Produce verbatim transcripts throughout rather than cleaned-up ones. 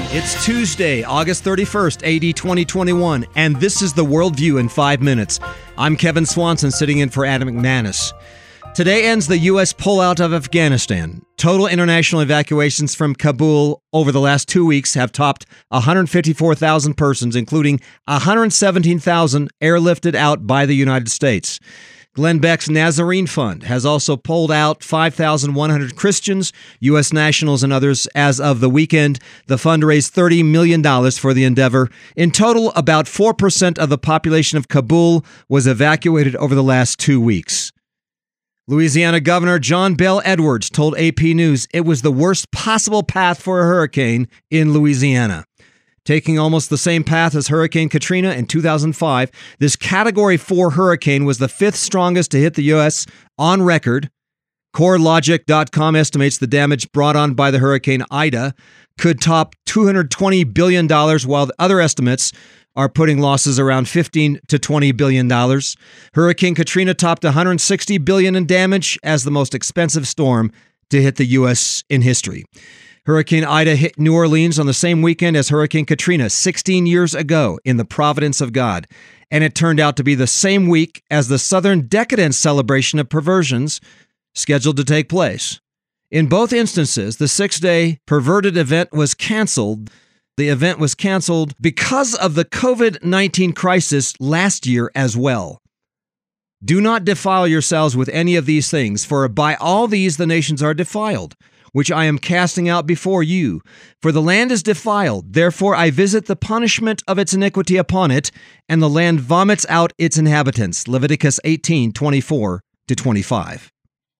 It's Tuesday, August thirty-first, A D twenty twenty-one, and this is the Worldview in five minutes. I'm Kevin Swanson, sitting in for Adam McManus. Today ends the U S pullout of Afghanistan. Total international evacuations from Kabul over the last two weeks have topped one hundred fifty-four thousand persons, including one hundred seventeen thousand airlifted out by the United States. Glenn Beck's Nazarene Fund has also pulled out five thousand one hundred Christians, U S nationals, and others. As of the weekend, the fund raised thirty million dollars for the endeavor. In total, about four percent of the population of Kabul was evacuated over the last two weeks. Louisiana Governor John Bel Edwards told A P News it was the worst possible path for a hurricane in Louisiana. Taking almost the same path as Hurricane Katrina in two thousand five, this Category four hurricane was the fifth strongest to hit the U S on record. core logic dot com estimates the damage brought on by the Hurricane Ida could top two hundred twenty billion dollars, while the other estimates are putting losses around fifteen to twenty billion dollars. Hurricane Katrina topped one hundred sixty billion dollars in damage as the most expensive storm to hit the U S in history. Hurricane Ida hit New Orleans on the same weekend as Hurricane Katrina sixteen years ago in the providence of God, and it turned out to be the same week as the Southern Decadence celebration of perversions scheduled to take place. In both instances, the six-day perverted event was canceled. The event was canceled because of the covid nineteen crisis last year as well. Do not defile yourselves with any of these things, for by all these the nations are defiled, which I am casting out before you. For the land is defiled, therefore I visit the punishment of its iniquity upon it, and the land vomits out its inhabitants. Leviticus eighteen, twenty-four to twenty-five.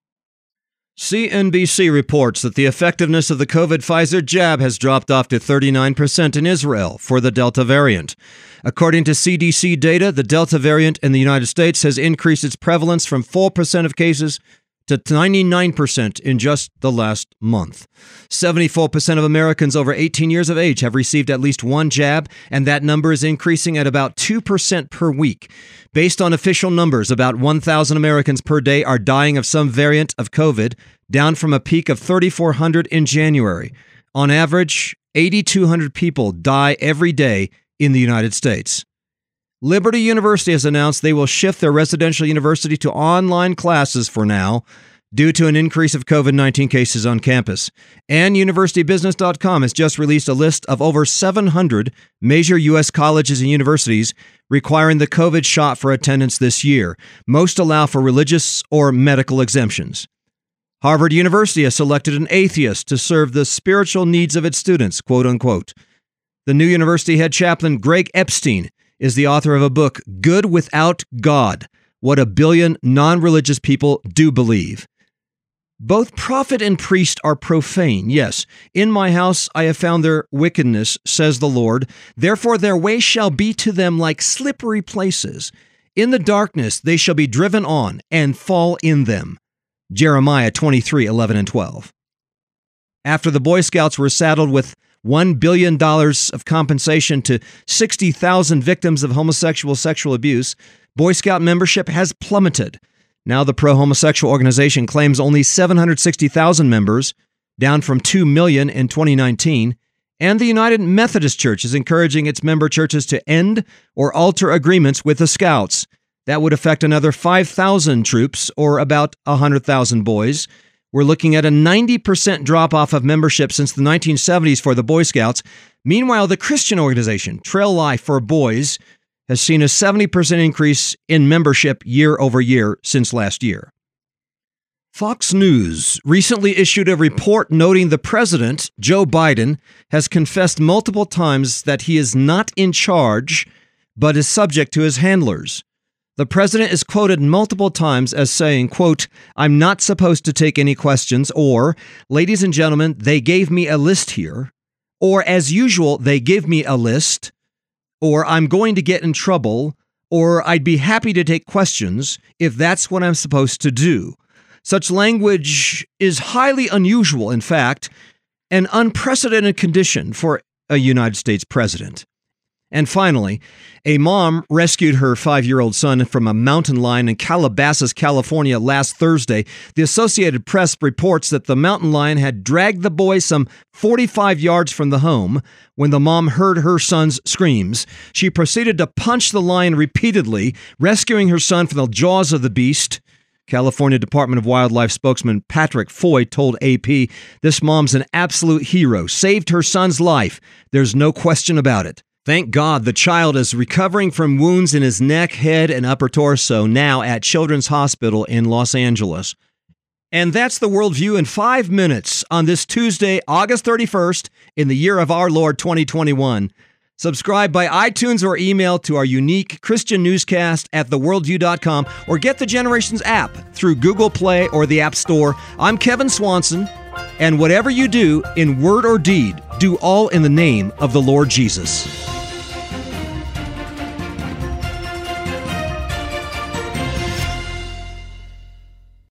C N B C reports that the effectiveness of the COVID Pfizer jab has dropped off to thirty-nine percent in Israel for the Delta variant. According to C D C data, the Delta variant in the United States has increased its prevalence from four percent of cases to ninety-nine percent in just the last month. seventy-four percent of Americans over eighteen years of age have received at least one jab, and that number is increasing at about two percent per week. Based on official numbers, about one thousand Americans per day are dying of some variant of COVID, down from a peak of thirty-four hundred in January. On average, eight thousand two hundred people die every day in the United States. Liberty University has announced they will shift their residential university to online classes for now due to an increase of covid nineteen cases on campus. And university business dot com has just released a list of over seven hundred major U S colleges and universities requiring the COVID shot for attendance this year. Most allow for religious or medical exemptions. Harvard University has selected an atheist to serve the spiritual needs of its students, quote unquote. The new university head chaplain, Greg Epstein, is the author of a book, Good Without God, What a Billion Non-Religious People Do Believe. Both prophet and priest are profane. Yes, in my house I have found their wickedness, says the Lord. Therefore their way shall be to them like slippery places. In the darkness they shall be driven on and fall in them. Jeremiah twenty-three, eleven and twelve. After the Boy Scouts were saddled with one billion dollars of compensation to sixty thousand victims of homosexual sexual abuse, Boy Scout membership has plummeted. Now the pro-homosexual organization claims only seven hundred sixty thousand members, down from two million in twenty nineteen, and the United Methodist Church is encouraging its member churches to end or alter agreements with the Scouts. That would affect another five thousand troops, or about one hundred thousand boys. We're looking at a ninety percent drop-off of membership since the nineteen seventies for the Boy Scouts. Meanwhile, the Christian organization, Trail Life for Boys, has seen a seventy percent increase in membership year over year since last year. Fox News recently issued a report noting the president, Joe Biden, has confessed multiple times that he is not in charge, but is subject to his handlers. The president is quoted multiple times as saying, quote, I'm not supposed to take any questions, or, ladies and gentlemen, they gave me a list here, or, as usual, they give me a list, or, I'm going to get in trouble, or, I'd be happy to take questions if that's what I'm supposed to do. Such language is highly unusual, in fact, an unprecedented condition for a United States president. And finally, a mom rescued her five-year-old son from a mountain lion in Calabasas, California last Thursday. The Associated Press reports that the mountain lion had dragged the boy some forty-five yards from the home when the mom heard her son's screams. She proceeded to punch the lion repeatedly, rescuing her son from the jaws of the beast. California Department of Wildlife spokesman Patrick Foy told A P, "This mom's an absolute hero, saved her son's life. There's no question about it." Thank God the child is recovering from wounds in his neck, head, and upper torso now at Children's Hospital in Los Angeles. And that's the Worldview in five minutes on this Tuesday, August thirty-first, in the year of our Lord twenty twenty-one. Subscribe by iTunes or email to our unique Christian newscast at the worldview dot com or get the Generations app through Google Play or the App Store. I'm Kevin Swanson, and whatever you do in word or deed, do all in the name of the Lord Jesus.